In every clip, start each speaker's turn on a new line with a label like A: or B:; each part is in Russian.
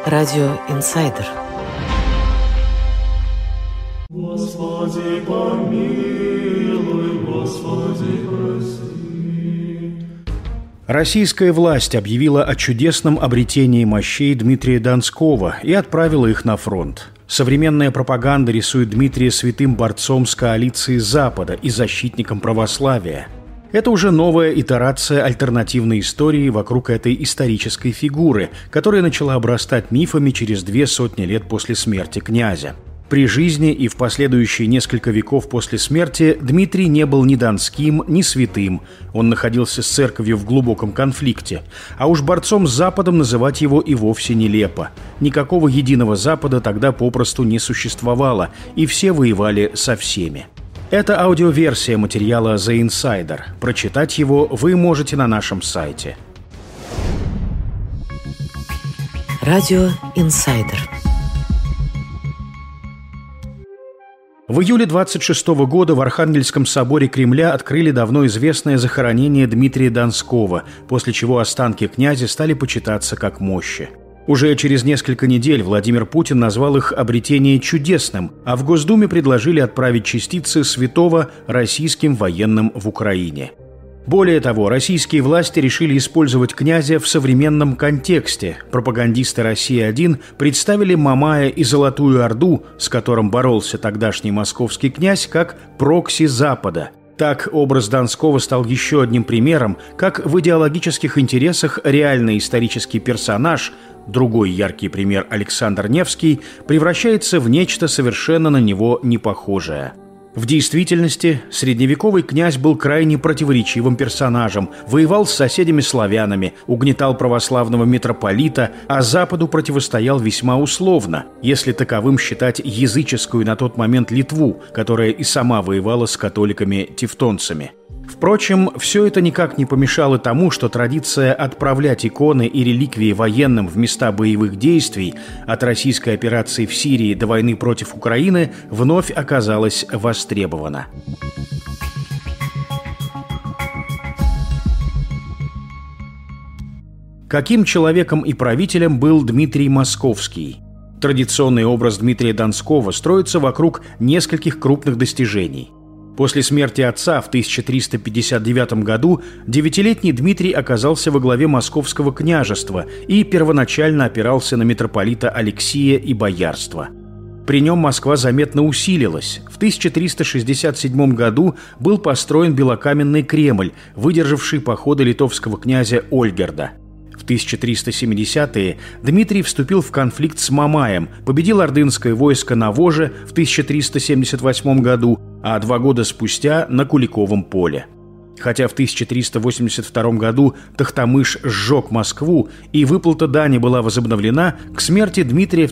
A: Радио «Инсайдер».
B: Господи, помилуй, Господи, прости.
C: Российская власть объявила о чудесном обретении мощей Дмитрия Донского и отправила их на фронт. Современная пропаганда рисует Дмитрия святым борцом с коалицией Запада и защитником православия. Это уже новая итерация альтернативной истории вокруг этой исторической фигуры, которая начала обрастать мифами через 200 лет после смерти князя. При жизни и в последующие несколько веков после смерти Дмитрий не был ни донским, ни святым. Он находился с церковью в глубоком конфликте. А уж борцом с Западом называть его и вовсе нелепо. Никакого единого Запада тогда попросту не существовало, и все воевали со всеми. Это аудиоверсия материала The Insider. Прочитать его вы можете на нашем сайте.
A: Радио «Инсайдер».
C: В июле 26 года в Архангельском соборе Кремля открыли давно известное захоронение Дмитрия Донского, после чего останки князя стали почитаться как мощи. Уже через несколько недель Владимир Путин назвал их обретение чудесным, а в Госдуме предложили отправить частицы святого российским военным в Украине. Более того, российские власти решили использовать князя в современном контексте. Пропагандисты «Россия-1» представили Мамая и Золотую Орду, с которым боролся тогдашний московский князь, как прокси Запада. Так, образ Донского стал еще одним примером, как в идеологических интересах реальный исторический персонаж, другой яркий пример Александр Невский, превращается в нечто совершенно на него не похожее. В действительности, средневековый князь был крайне противоречивым персонажем, воевал с соседями-славянами, угнетал православного митрополита, а Западу противостоял весьма условно, если таковым считать языческую на тот момент Литву, которая и сама воевала с католиками-тевтонцами. Впрочем, все это никак не помешало тому, что традиция отправлять иконы и реликвии военным в места боевых действий от российской операции в Сирии до войны против Украины вновь оказалась востребована. Каким человеком и правителем был Дмитрий Московский? Традиционный образ Дмитрия Донского строится вокруг нескольких крупных достижений. После смерти отца в 1359 году 9-летний Дмитрий оказался во главе Московского княжества и первоначально опирался на митрополита Алексия и боярство. При нем Москва заметно усилилась. В 1367 году был построен белокаменный Кремль, выдержавший походы литовского князя Ольгерда. В 1370-е Дмитрий вступил в конфликт с Мамаем, победил ордынское войско на Воже в 1378 году, а 2 года спустя на Куликовом поле. Хотя в 1382 году Тохтамыш сжег Москву и выплата дани была возобновлена, к смерти Дмитрия в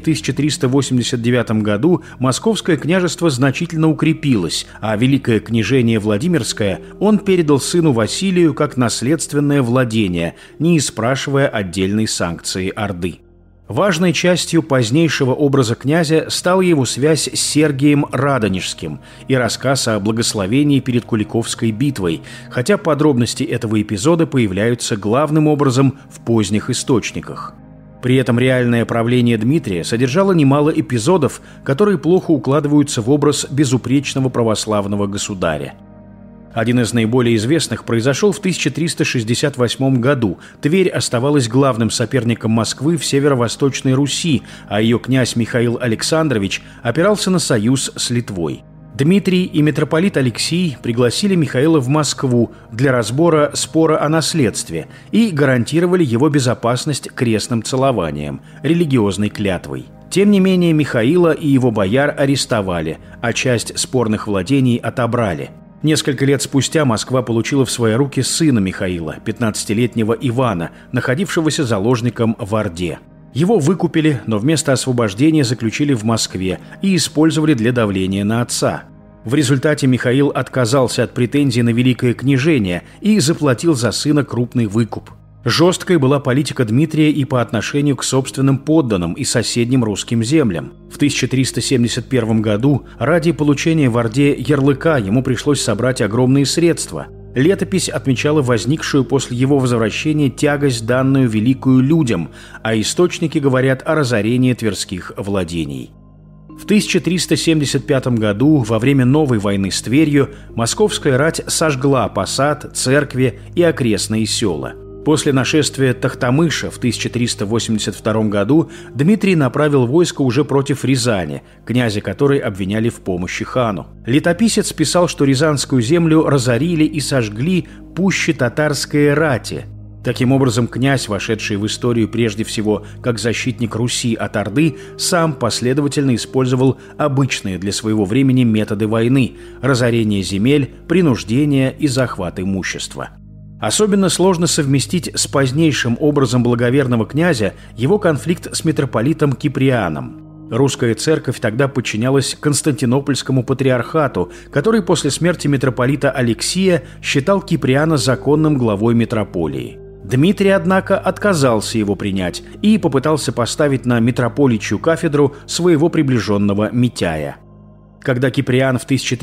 C: 1389 году Московское княжество значительно укрепилось, а Великое княжение Владимирское он передал сыну Василию как наследственное владение, не испрашивая отдельной санкции Орды. Важной частью позднейшего образа князя стала его связь с Сергием Радонежским и рассказ о благословении перед Куликовской битвой, хотя подробности этого эпизода появляются главным образом в поздних источниках. При этом реальное правление Дмитрия содержало немало эпизодов, которые плохо укладываются в образ безупречного православного государя. Один из наиболее известных произошел в 1368 году. Тверь оставалась главным соперником Москвы в северо-восточной Руси, а ее князь Михаил Александрович опирался на союз с Литвой. Дмитрий и митрополит Алексий пригласили Михаила в Москву для разбора спора о наследстве и гарантировали его безопасность крестным целованием, религиозной клятвой. Тем не менее, Михаила и его бояр арестовали, а часть спорных владений отобрали. Несколько лет спустя Москва получила в свои руки сына Михаила, 15-летнего Ивана, находившегося заложником в Орде. Его выкупили, но вместо освобождения заключили в Москве и использовали для давления на отца. В результате Михаил отказался от претензий на Великое княжение и заплатил за сына крупный выкуп. Жесткой была политика Дмитрия и по отношению к собственным подданным и соседним русским землям. В 1371 году ради получения в Орде ярлыка ему пришлось собрать огромные средства. Летопись отмечала возникшую после его возвращения тягость, данную великую людям, а источники говорят о разорении тверских владений. В 1375 году, во время новой войны с Тверью, московская рать сожгла посад, церкви и окрестные села. После нашествия Тохтамыша в 1382 году Дмитрий направил войско уже против Рязани, князя которой обвиняли в помощи хану. Летописец писал, что Рязанскую землю разорили и сожгли пуще татарской рати. Таким образом, князь, вошедший в историю прежде всего как защитник Руси от Орды, сам последовательно использовал обычные для своего времени методы войны – разорение земель, принуждение и захват имущества. Особенно сложно совместить с позднейшим образом благоверного князя его конфликт с митрополитом Киприаном. Русская церковь тогда подчинялась Константинопольскому патриархату, который после смерти митрополита Алексия считал Киприана законным главой митрополии. Дмитрий, однако, отказался его принять и попытался поставить на митрополичью кафедру своего приближенного Митяя. Когда Киприан в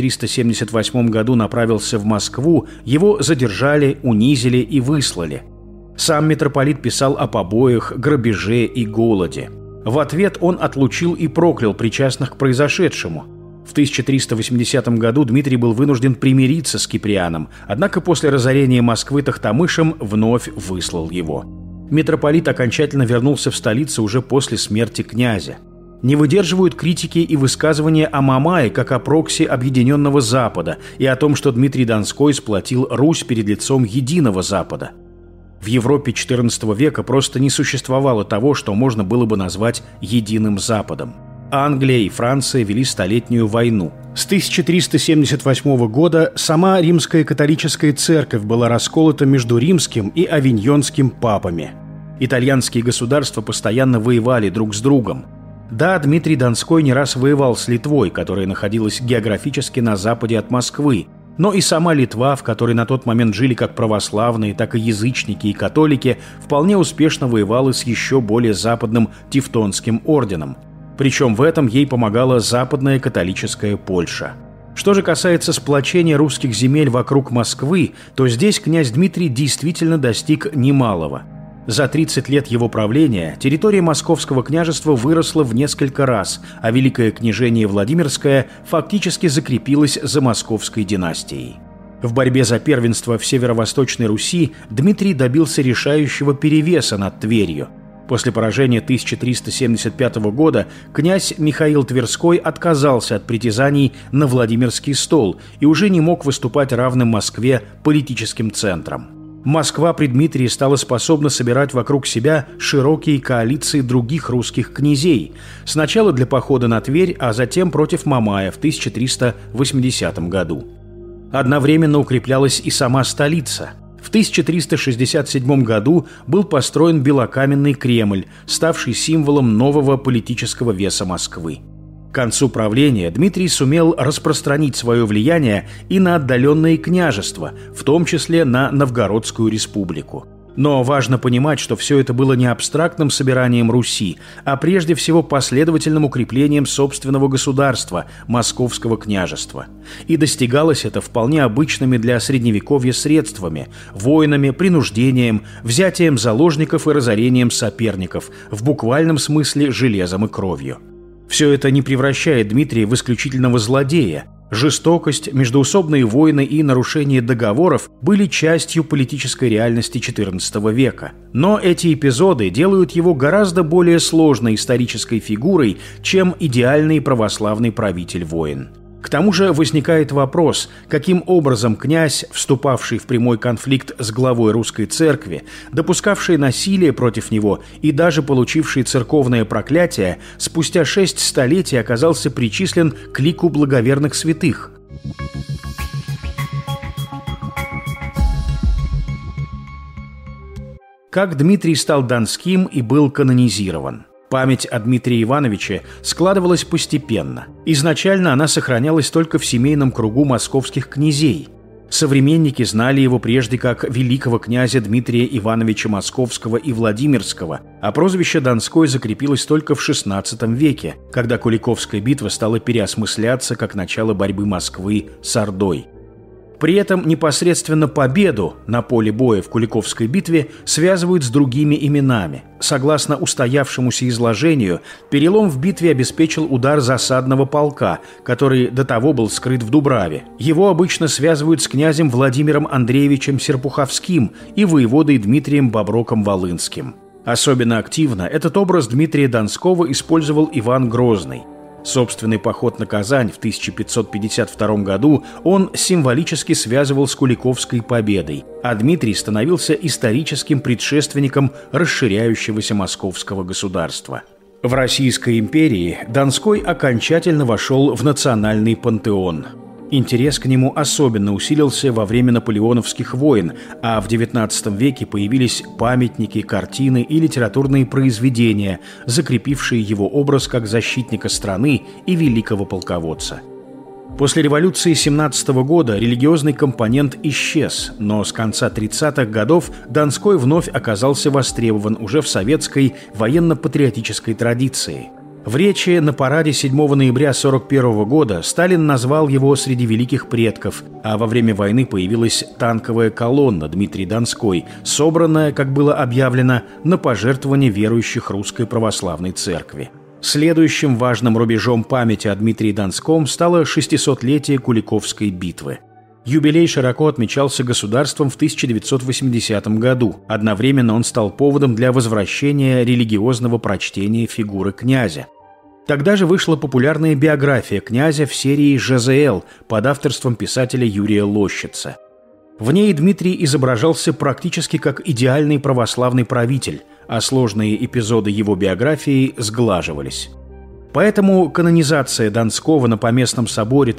C: 1378 году направился в Москву, его задержали, унизили и выслали. Сам митрополит писал о побоях, грабеже и голоде. В ответ он отлучил и проклял причастных к произошедшему. В 1380 году Дмитрий был вынужден примириться с Киприаном, однако после разорения Москвы Тохтамышем вновь выслал его. Митрополит окончательно вернулся в столицу уже после смерти князя. Не выдерживают критики и высказывания о Мамае как о прокси Объединенного Запада и о том, что Дмитрий Донской сплотил Русь перед лицом единого Запада. В Европе XIV века просто не существовало того, что можно было бы назвать единым Западом. Англия и Франция вели столетнюю войну. С 1378 года сама римская католическая церковь была расколота между римским и авиньонским папами. Итальянские государства постоянно воевали друг с другом. Да, Дмитрий Донской не раз воевал с Литвой, которая находилась географически на западе от Москвы, но и сама Литва, в которой на тот момент жили как православные, так и язычники и католики, вполне успешно воевала с еще более западным Тевтонским орденом. Причем в этом ей помогала западная католическая Польша. Что же касается сплочения русских земель вокруг Москвы, то здесь князь Дмитрий действительно достиг немалого. За 30 лет его правления территория Московского княжества выросла в несколько раз, а Великое княжение Владимирское фактически закрепилось за Московской династией. В борьбе за первенство в Северо-Восточной Руси Дмитрий добился решающего перевеса над Тверью. После поражения 1375 года князь Михаил Тверской отказался от притязаний на Владимирский стол и уже не мог выступать равным Москве политическим центром. Москва при Дмитрии стала способна собирать вокруг себя широкие коалиции других русских князей, сначала для похода на Тверь, а затем против Мамая в 1380 году. Одновременно укреплялась и сама столица. В 1367 году был построен белокаменный Кремль, ставший символом нового политического веса Москвы. К концу правления Дмитрий сумел распространить свое влияние и на отдаленные княжества, в том числе на Новгородскую республику. Но важно понимать, что все это было не абстрактным собиранием Руси, а прежде всего последовательным укреплением собственного государства, Московского княжества. И достигалось это вполне обычными для Средневековья средствами – войнами, принуждением, взятием заложников и разорением соперников, в буквальном смысле железом и кровью. Все это не превращает Дмитрия в исключительного злодея. Жестокость, междоусобные войны и нарушение договоров были частью политической реальности XIV века. Но эти эпизоды делают его гораздо более сложной исторической фигурой, чем идеальный православный правитель-воин. К тому же возникает вопрос, каким образом князь, вступавший в прямой конфликт с главой русской церкви, допускавший насилие против него и даже получивший церковное проклятие, спустя 6 столетий оказался причислен к лику благоверных святых. Как Дмитрий стал донским и был канонизирован? Память о Дмитрии Ивановиче складывалась постепенно. Изначально она сохранялась только в семейном кругу московских князей. Современники знали его прежде как великого князя Дмитрия Ивановича Московского и Владимирского, а прозвище Донской закрепилось только в XVI веке, когда Куликовская битва стала переосмысляться как начало борьбы Москвы с Ордой. При этом непосредственно победу на поле боя в Куликовской битве связывают с другими именами. Согласно устоявшемуся изложению, перелом в битве обеспечил удар засадного полка, который до того был скрыт в Дубраве. Его обычно связывают с князем Владимиром Андреевичем Серпуховским и воеводой Дмитрием Боброком-Волынским. Особенно активно этот образ Дмитрия Донского использовал Иван Грозный. Собственный поход на Казань в 1552 году он символически связывал с Куликовской победой, а Дмитрий становился историческим предшественником расширяющегося московского государства. В Российской империи Донской окончательно вошел в национальный пантеон. Интерес к нему особенно усилился во время наполеоновских войн, а в XIX веке появились памятники, картины и литературные произведения, закрепившие его образ как защитника страны и великого полководца. После революции 17 года религиозный компонент исчез, но с конца 30-х годов Донской вновь оказался востребован уже в советской военно-патриотической традиции. В речи на параде 7 ноября 1941 года Сталин назвал его среди великих предков, а во время войны появилась танковая колонна Дмитрий Донской, собранная, как было объявлено, на пожертвование верующих Русской Православной Церкви. Следующим важным рубежом памяти о Дмитрии Донском стало 600-летие Куликовской битвы. Юбилей широко отмечался государством в 1980 году. Одновременно он стал поводом для возвращения религиозного прочтения фигуры князя. Тогда же вышла популярная биография князя в серии «ЖЗЛ» под авторством писателя Юрия Лощица. В ней Дмитрий изображался практически как идеальный православный правитель, а сложные эпизоды его биографии сглаживались. Поэтому канонизация Донского на Поместном соборе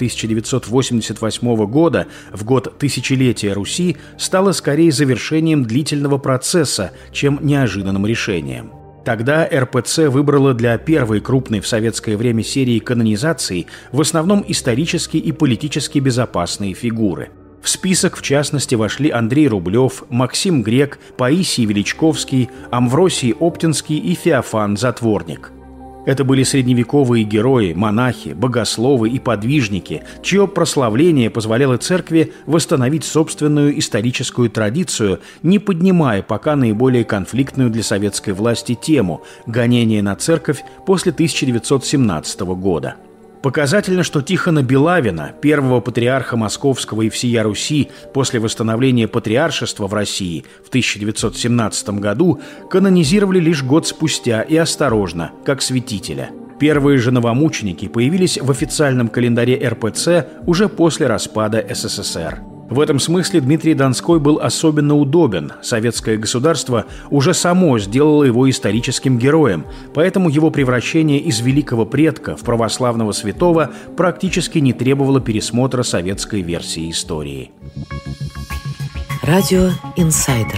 C: 1988 года, в год тысячелетия Руси, стала скорее завершением длительного процесса, чем неожиданным решением. Тогда РПЦ выбрала для первой крупной в советское время серии канонизаций в основном исторически и политически безопасные фигуры. В список, в частности, вошли Андрей Рублев, Максим Грек, Паисий Величковский, Амвросий Оптинский и Феофан Затворник. Это были средневековые герои, монахи, богословы и подвижники, чье прославление позволяло церкви восстановить собственную историческую традицию, не поднимая пока наиболее конфликтную для советской власти тему – гонения на церковь после 1917 года. Показательно, что Тихона Белавина, первого патриарха Московского и всея Руси после восстановления патриаршества в России в 1917 году, канонизировали лишь год спустя и осторожно, как святителя. Первые же новомученики появились в официальном календаре РПЦ уже после распада СССР. В этом смысле Дмитрий Донской был особенно удобен. Советское государство уже само сделало его историческим героем, поэтому его превращение из великого предка в православного святого практически не требовало пересмотра советской версии истории.
A: Радио «Инсайдер».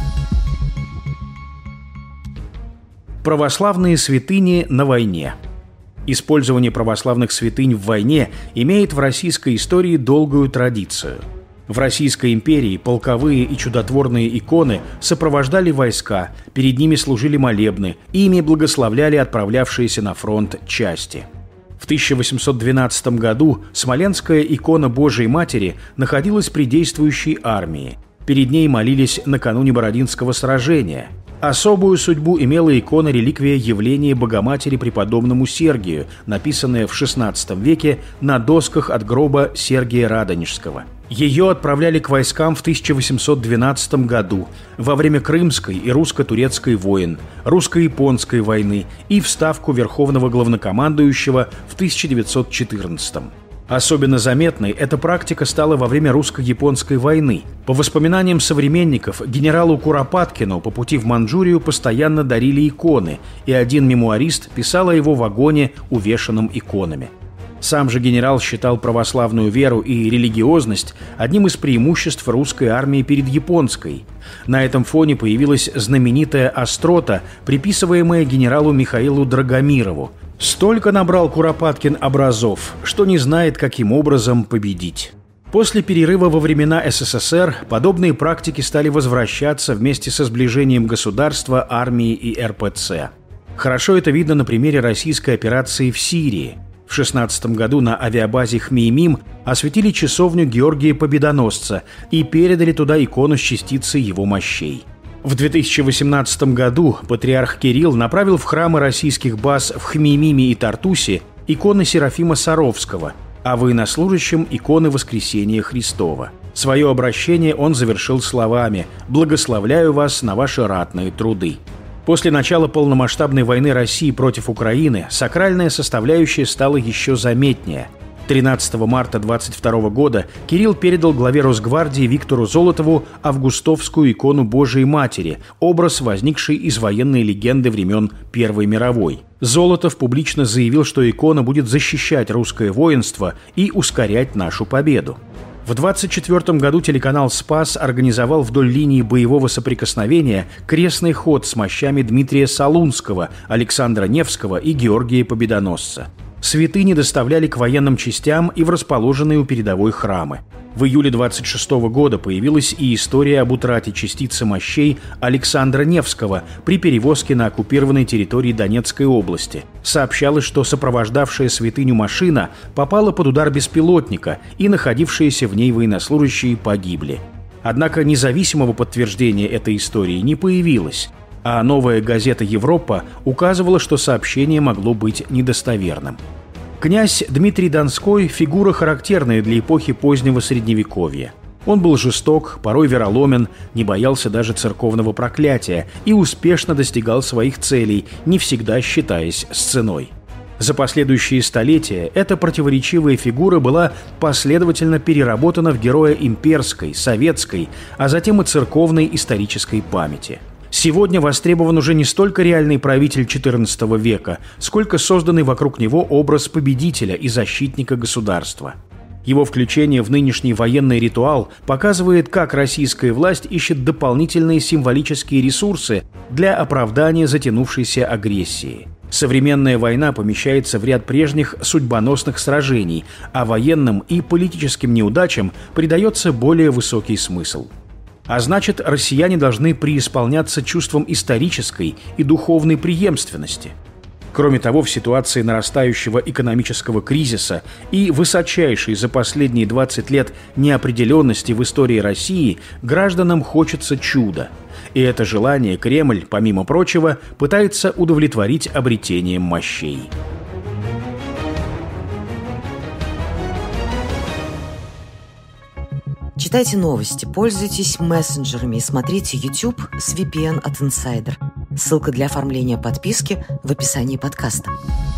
C: Православные святыни на войне. Использование православных святынь в войне имеет в российской истории долгую традицию. В Российской империи полковые и чудотворные иконы сопровождали войска, перед ними служили молебны, ими благословляли отправлявшиеся на фронт части. В 1812 году Смоленская икона Божией Матери находилась при действующей армии. Перед ней молились накануне Бородинского сражения. Особую судьбу имела икона-реликвия явления Богоматери преподобному Сергию, написанная в XVI веке на досках от гроба Сергия Радонежского. Ее отправляли к войскам в 1812 году, во время Крымской и русско-турецкой войн, русско-японской войны и в ставку Верховного главнокомандующего в 1914. Особенно заметной эта практика стала во время русско-японской войны. По воспоминаниям современников, генералу Куропаткину по пути в Манчжурию постоянно дарили иконы, и один мемуарист писал о его вагоне, увешанном иконами. Сам же генерал считал православную веру и религиозность одним из преимуществ русской армии перед японской. На этом фоне появилась знаменитая острота, приписываемая генералу Михаилу Драгомирову. Столько набрал Куропаткин образов, что не знает, каким образом победить. После перерыва во времена СССР подобные практики стали возвращаться вместе со сближением государства, армии и РПЦ. Хорошо это видно на примере российской операции в Сирии. В В 16 году на авиабазе Хмеймим осветили часовню Георгия Победоносца и передали туда икону с частицей его мощей. В 2018 году патриарх Кирилл направил в храмы российских баз в Хмеймиме и Тартусе иконы Серафима Саровского, а военнослужащим иконы Воскресения Христова. Свое обращение он завершил словами «Благословляю вас на ваши ратные труды». После начала полномасштабной войны России против Украины сакральная составляющая стала еще заметнее. 13 марта 22 года Кирилл передал главе Росгвардии Виктору Золотову августовскую икону Божией Матери, образ, возникший из военной легенды времен Первой мировой. Золотов публично заявил, что икона будет защищать русское воинство и ускорять нашу победу. В 1924 году телеканал «Спас» организовал вдоль линии боевого соприкосновения крестный ход с мощами Дмитрия Солунского, Александра Невского и Георгия Победоносца. Святыни доставляли к военным частям и в расположенные у передовой храмы. В июле 1926 года появилась и история об утрате частицы мощей Александра Невского при перевозке на оккупированной территории Донецкой области. Сообщалось, что сопровождавшая святыню машина попала под удар беспилотника, и находившиеся в ней военнослужащие погибли. Однако независимого подтверждения этой истории не появилось, а новая газета «Европа» указывала, что сообщение могло быть недостоверным. Князь Дмитрий Донской – фигура, характерная для эпохи позднего Средневековья. Он был жесток, порой вероломен, не боялся даже церковного проклятия и успешно достигал своих целей, не всегда считаясь с ценой. За последующие столетия эта противоречивая фигура была последовательно переработана в героя имперской, советской, а затем и церковной исторической памяти. Сегодня востребован уже не столько реальный правитель XIV века, сколько созданный вокруг него образ победителя и защитника государства. Его включение в нынешний военный ритуал показывает, как российская власть ищет дополнительные символические ресурсы для оправдания затянувшейся агрессии. Современная война помещается в ряд прежних судьбоносных сражений, а военным и политическим неудачам придается более высокий смысл. А значит, россияне должны преисполняться чувством исторической и духовной преемственности. Кроме того, в ситуации нарастающего экономического кризиса и высочайшей за последние 20 лет неопределенности в истории России гражданам хочется чуда. И это желание Кремль, помимо прочего, пытается удовлетворить обретением мощей.
A: Читайте новости, пользуйтесь мессенджерами и смотрите YouTube с VPN от Insider. Ссылка для оформления подписки в описании подкаста.